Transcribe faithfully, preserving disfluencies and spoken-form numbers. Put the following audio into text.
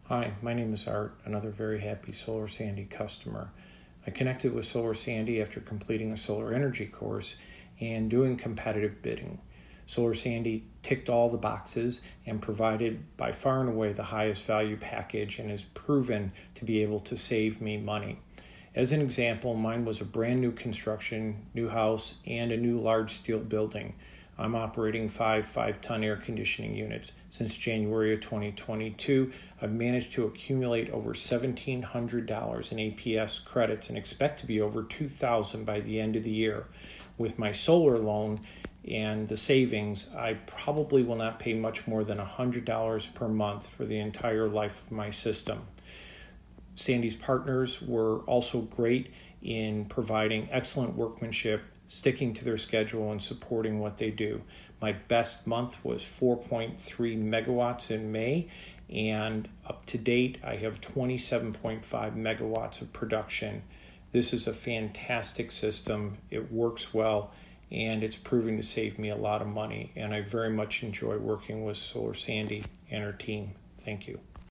Hi, my name is Art, another very happy Solar Sandy customer. I connected with Solar Sandy after completing a solar energy course and doing competitive bidding. Solar Sandy ticked all the boxes and provided by far and away the highest value package and is proven to be able to save me money. As an example, mine was a brand new construction, new house, and a new large steel building. I'm operating five five-ton air conditioning units. Since January of twenty twenty-two, I've managed to accumulate over seventeen hundred dollars in A P S credits and expect to be over two thousand dollars by the end of the year. With my solar loan and the savings, I probably will not pay much more than one hundred dollars per month for the entire life of my system. Sandy's partners were also great in providing excellent workmanship, sticking to their schedule, and supporting what they do. My best month was four point three megawatts in May, and up to date, I have twenty-seven point five megawatts of production. This is a fantastic system. It works well, and it's proving to save me a lot of money, and I very much enjoy working with Solar Sandy and her team. Thank you.